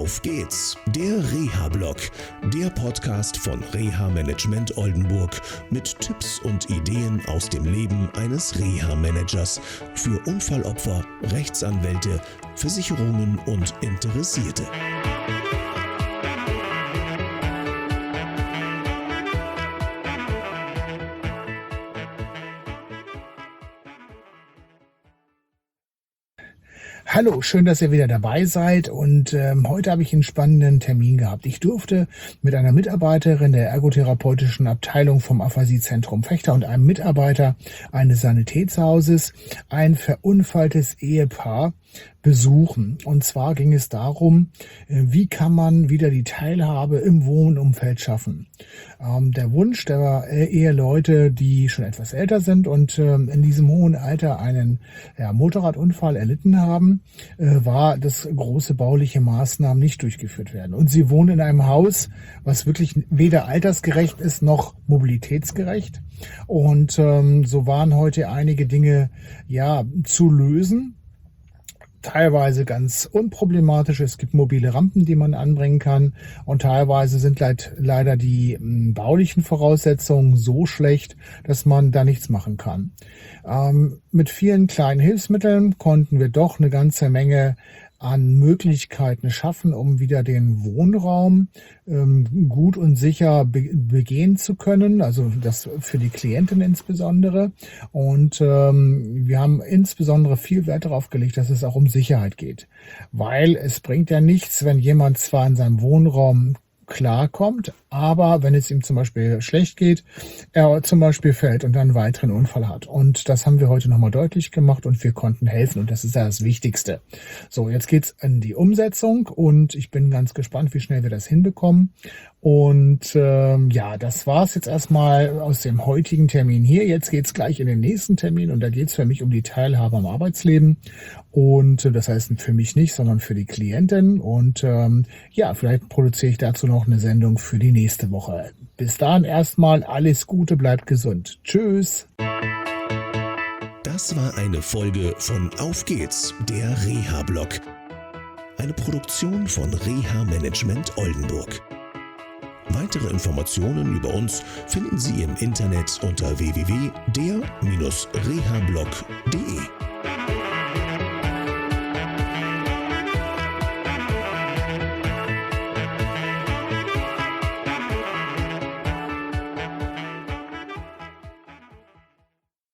Auf geht's, der Reha-Blog, der Podcast von Reha Management Oldenburg mit Tipps und Ideen aus dem Leben eines Reha-Managers für Unfallopfer, Rechtsanwälte, Versicherungen und Interessierte. Hallo, schön, dass ihr wieder dabei seid und heute habe ich einen spannenden Termin gehabt. Ich durfte mit einer Mitarbeiterin der ergotherapeutischen Abteilung vom Aphasie-Zentrum Vechta und einem Mitarbeiter eines Sanitätshauses ein verunfalltes Ehepaar besuchen. Und zwar ging es darum, wie kann man wieder die Teilhabe im Wohnumfeld schaffen. Der Wunsch der Eheleute, die schon etwas älter sind und in diesem hohen Alter einen Motorradunfall erlitten haben, war, dass große bauliche Maßnahmen nicht durchgeführt werden. Und sie wohnen in einem Haus, was wirklich weder altersgerecht ist noch mobilitätsgerecht. Und so waren heute einige Dinge zu lösen. Teilweise ganz unproblematisch. Es gibt mobile Rampen, die man anbringen kann. Und teilweise sind leider die baulichen Voraussetzungen so schlecht, dass man da nichts machen kann. Mit vielen kleinen Hilfsmitteln konnten wir doch eine ganze Menge an Möglichkeiten schaffen, um wieder den Wohnraum gut und sicher begehen zu können, also das für die Klientin insbesondere. Und wir haben insbesondere viel Wert darauf gelegt, dass es auch um Sicherheit geht, weil es bringt ja nichts, wenn jemand zwar in seinem Wohnraum klarkommt, aber wenn es ihm zum Beispiel schlecht geht, er zum Beispiel fällt und dann einen weiteren Unfall hat. Und das haben wir heute nochmal deutlich gemacht und wir konnten helfen und das ist ja das Wichtigste. So, jetzt geht's in die Umsetzung und ich bin ganz gespannt, wie schnell wir das hinbekommen. Und das war's jetzt erstmal aus dem heutigen Termin hier. Jetzt geht's gleich in den nächsten Termin und da geht's für mich um die Teilhabe am Arbeitsleben. Und das heißt für mich nicht, sondern für die Klientin. Und vielleicht produziere ich dazu noch eine Sendung für die nächste Woche. Bis dahin erstmal alles Gute, bleibt gesund. Tschüss. Das war eine Folge von Auf geht's, der Reha-Blog. Eine Produktion von Reha Management Oldenburg. Weitere Informationen über uns finden Sie im Internet unter www.der-rehablog.de.